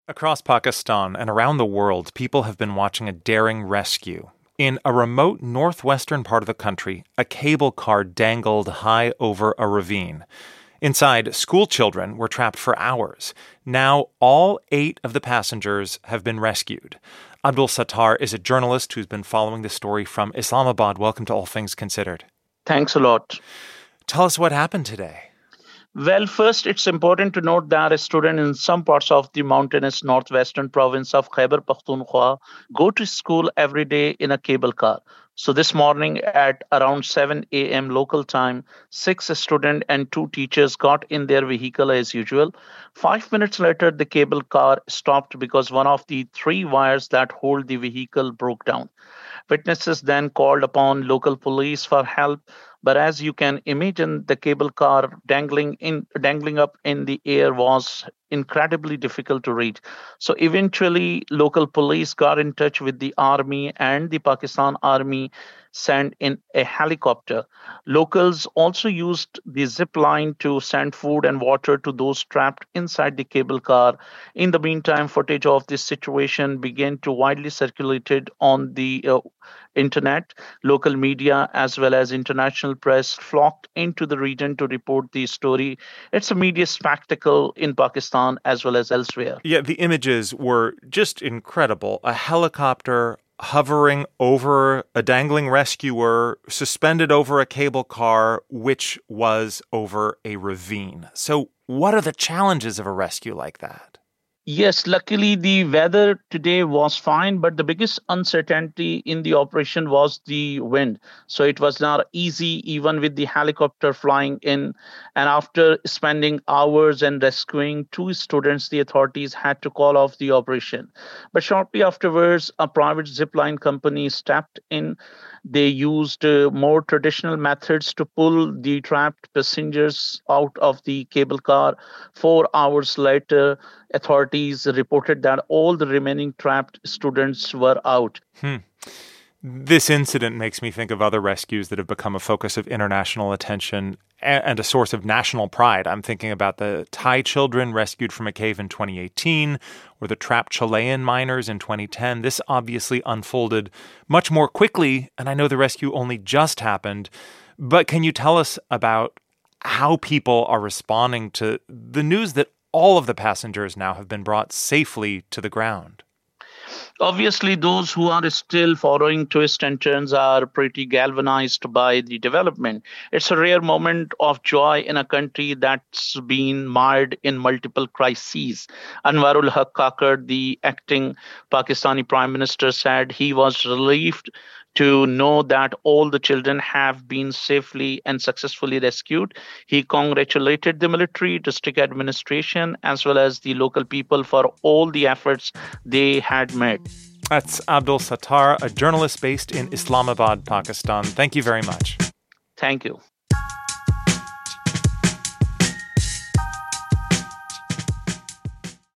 Across Pakistan and around the world, people have been watching a daring rescue. In a remote northwestern part of the country, a cable car dangled high over a ravine. Inside, school children were trapped for hours. Now, all 8 of the passengers have been rescued. Abdul Sattar is a journalist who's been following the story from Islamabad. Welcome to All Things Considered. Thanks a lot. Tell us what happened today. Well, first, it's important to note that a student in some parts of the mountainous northwestern province of Khyber Pakhtunkhwa go to school every day in a cable car. So this morning at around 7 a.m. local time, 6 students and 2 teachers got in their vehicle as usual. 5 minutes later, the cable car stopped because one of the 3 wires that hold the vehicle broke down. Witnesses then called upon local police for help. But as you can imagine, the cable car dangling up in the air was incredibly difficult to reach. So eventually, local police got in touch with the army, and the Pakistan Army sent in a helicopter. Locals also used the zip line to send food and water to those trapped inside the cable car. In the meantime, footage of this situation began to widely circulated on the internet. Local media as well as international press flocked into the region to report the story. It's a media spectacle in Pakistan as well as elsewhere. Yeah, the images were just incredible. A helicopter hovering over a dangling rescuer, suspended over a cable car, which was over a ravine. So what are the challenges of a rescue like that? Yes, luckily the weather today was fine, but the biggest uncertainty in the operation was the wind. So it was not easy, even with the helicopter flying in. And after spending hours and rescuing 2 students, the authorities had to call off the operation. But shortly afterwards, a private zipline company stepped in. They used more traditional methods to pull the trapped passengers out of the cable car. 4 hours later, authorities reported that all the remaining trapped students were out. This incident makes me think of other rescues that have become a focus of international attention and a source of national pride. I'm thinking about the Thai children rescued from a cave in 2018 or the trapped Chilean miners in 2010. This obviously unfolded much more quickly, and I know the rescue only just happened. But can you tell us about how people are responding to the news that all of the passengers now have been brought safely to the ground? Obviously, those who are still following twists and turns are pretty galvanized by the development. It's a rare moment of joy in a country that's been mired in multiple crises. Anwarul Haq Kakar, the acting Pakistani Prime Minister, said he was relieved to know that all the children have been safely and successfully rescued. He congratulated the military, district administration, as well as the local people for all the efforts they had made. That's Abdul Sattar, a journalist based in Islamabad, Pakistan. Thank you very much. Thank you.